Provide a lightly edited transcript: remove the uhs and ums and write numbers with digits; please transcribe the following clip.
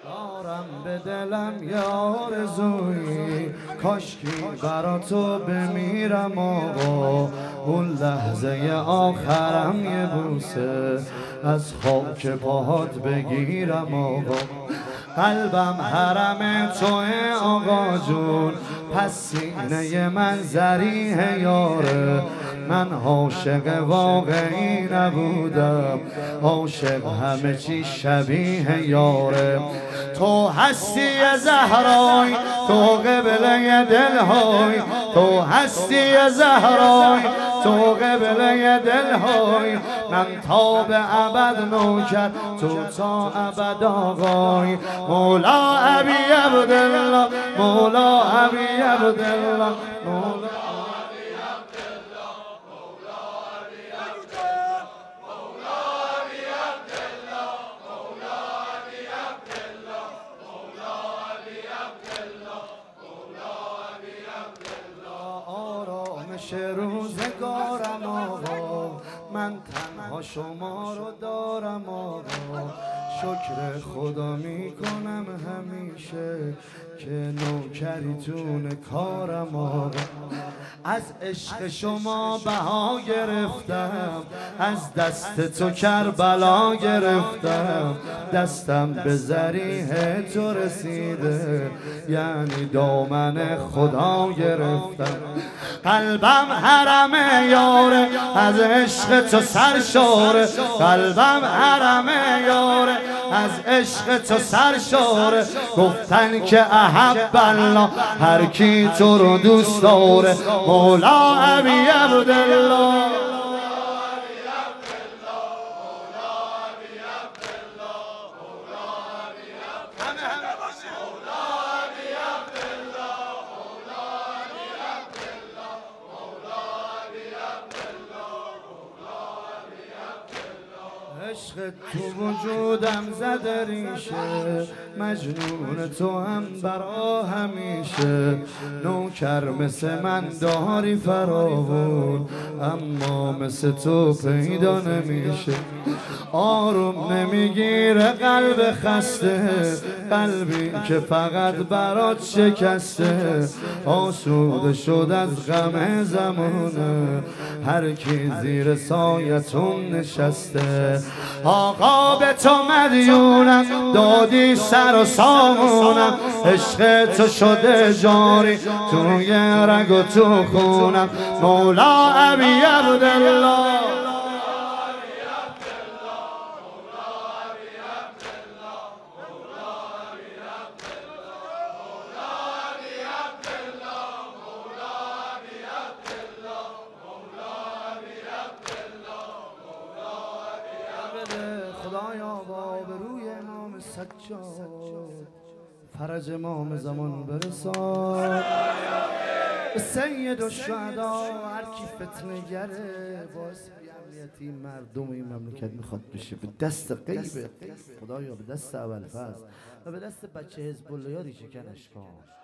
دارم به دلم یه آرزویی، کاشکی برا تو بمیرم آقا، اون لحظه آخرم یه بوسه از خاک پاهات بگیرم آقا. قلبم حرم توه آقا جون، پس سینه من ذریح یاره. من عاشق واقعی نبودم، عاشق همه چی شبیه یاره. تو هستی زهرای، تو قبله دلهای، تو هستی زهرای، تو قبله دلهای. من تا به ابد نوکر، تو تا ابد آقای. مولا ابی عبدالله، مولا ابی عبدالله، مولا آرامش روزگارم آقا، من تنها شما رو دارم آقا. شکر خدا میکنم همیشه که نوکریتون کارم آقا. از عشق شما بها گرفتم، از دست تو کربلا گرفتم. دستم به ذریح تو رسیده، یعنی دامن خدا گرفتم. قلبم حرم یاره، از عشق تو سرشاره. قلبم حرم یاره، از عشق تو سرشاره. گفتن که احب الله، هر کی تو رو دوست داره. مولا ابی عبدالله، عشق تو وجودم زده ریشه، مجنون تو هم برا همیشه. نوکر مثل من داری فراوون، اما مثل تو پیدا نمیشه. آروم نمیگیره قلب خسته، قلبی که فقط برات شکسته. آسوده شد از غم زمونه، هر کی زیر سایتون نشسته. آقا به تو مدیونم، دادی سر و سامونم. عشق تو شده جاری توی رگ و تو خونم. مولا ابی عبدالله، خدایا با روی امام سجاد فرج امام زمان برسان. به سید الشهدا هر کی فتنه گره، باعث امنیتی مردم این مملکت میخواد بشه، به دست غیبه خدایا، به دست ابوالفضل و به دست بچه حزب الله ریشه کنش کن.